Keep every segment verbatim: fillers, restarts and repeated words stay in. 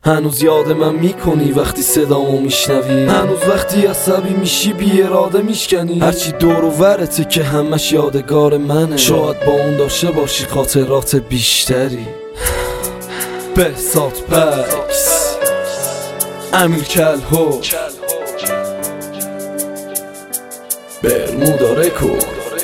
هنوز یاد من میکنی وقتی صدامو میشنوی، هنوز وقتی عصبی میشی بی اراده میشکنی. هرچی دور و ورته که همش یادگار منه، شاید با اون داشته باشی خاطرات بیشتری. بهزاد پکس، امیر کلهو، برمودا رکورد.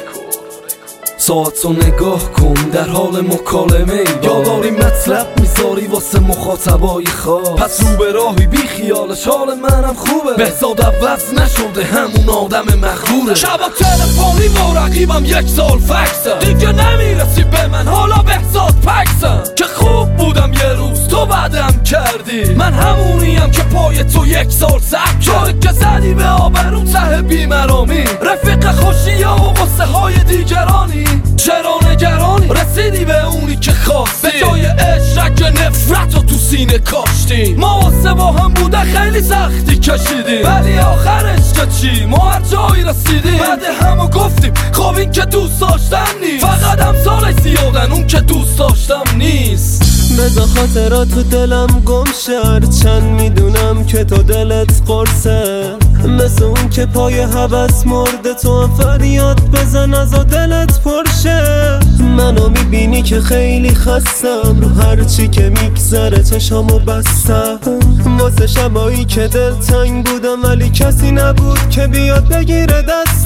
ساعت رو نگاه کن در حال مکالمه ای، یاداری مطلب میذاری واسه مخاطبای خاص. پس رو به راهی بی خیالش حال منم خوبه، بهزاد عوض نشده همون آدم مغروره. شبا تلفنی با رقیبم یک سال فکسم، دیگه نمیرسی به من حالا بهزاد پکسم. که خوب بودم یه روز تو بعدم کردی، من همونیم که پای تو یک سال سب کرد. که زدی به آبرون ته بیمرامی، رفیق خوشی و قصه های دیگرانی. چرا نگرانی رسیدی به اونی که خواستی، به جای عشق نفرت رو تو سینه کاشتی. ما واسه با هم بوده خیلی سختی کشیدیم، ولی آخرش که چی ما هر جایی رسیدیم. بعد همو گفتیم خب این که دوست داشتم نیست، فقط امثالش زیادن اون که دوست داشتم نیست. بذار خاطرات تو دلم گم شد، چند میدونم که تو دلت قرصه. مثل اون که پای هوس مرده تو هم فریاد بزن از دلت پرشه. منو میبینی که خیلی خستم، رو هرچی که میگذره چشامو بستم. واسه شبایی که دل تنگ بودم ولی کسی نبود که بیاد بگیره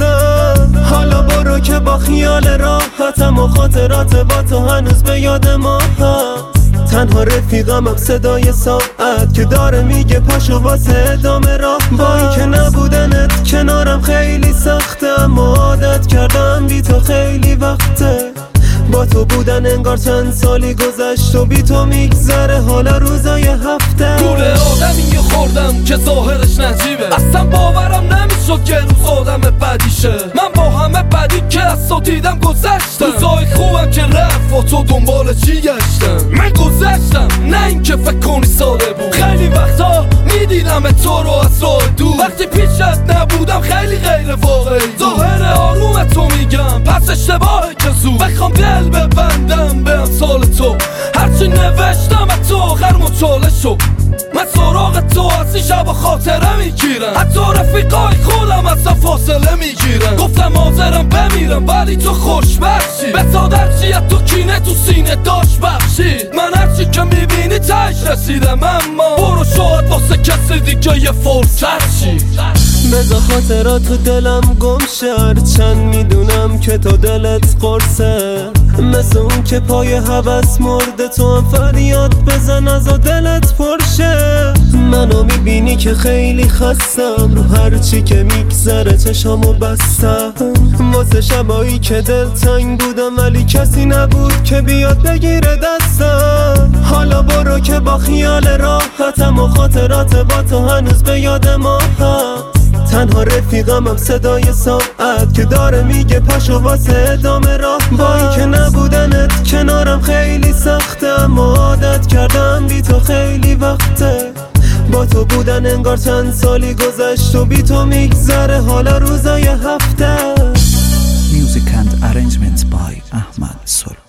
دستم. حالا برو که با خیال راحتم و خاطرات با تو هنوز به یاد ما هست. تنها رفیقم هم صدای ساعت که داره میگه پاشو واسه ادامه راه. با این که نبودنت کنارم خیلی سخته، اما عادت کردم بی تو خیلی وقته. با تو بودن انگار چند سالی گذشت و بی تو میگذره حالا روزای هفته. گوله آدمی خوردم که ظاهرش نجیبه، اصلا باورم نمیشد که روز آدم بدیشه. من با همه بدی که از تو دیدم گذشتم، روزای خوبم که رفت و تو دنبال چی گشتم. من گذشتم نه این که فکر کنی ساده بود، خیلی وقتا میدیدم تو رو از راه دور. وقتی پیشت نبودم خیلی غیر واقعی، ظاهر آروم تو میگم پس اشتباهه که زود بخوام دل ببندم به امثال تو. هرچی نوشتم از تو آخر مچاله شد، من سراغ تو از این شب خاطره میگیرم. حتی رفیقای خودم از فاصله میگیرم. گفتم حاضرم بمیرم ولی تو خوشبخشی، بهزاد هرچی از تو کینه تو سینه داشت بخشید. من هرچی که میبینی تهش رسیدم، اما برو شاید واسه کسی دیگه یه فرصت چی. بذار خاطرات تو دلم گم شد، چند میدونم که تو دلت قرصه. مثل اون که پای هوس مرده تو هم فریاد بزن از دلت پرشه. منو میبینی که خیلی خستم، رو هرچی که میگذره چشامو بستم. واسه شبایی که دل تنگ بودم ولی کسی نبود که بیاد بگیره دستم. حالا برو که با خیال راحتم و خاطرات با تو هنوز به یاد ما هست. تنها رفیقم هم صدای ساعت که داره میگه پاشو واسه ادامه راه. با این که نبودنت کنارم خیلی سخته، اما عادت کردم بی تو خیلی وقته. با تو بودن انگار چند سالی گذشت و بی تو میگذره حالا روزای هفته. Music and arrangements by Ahmad Sol.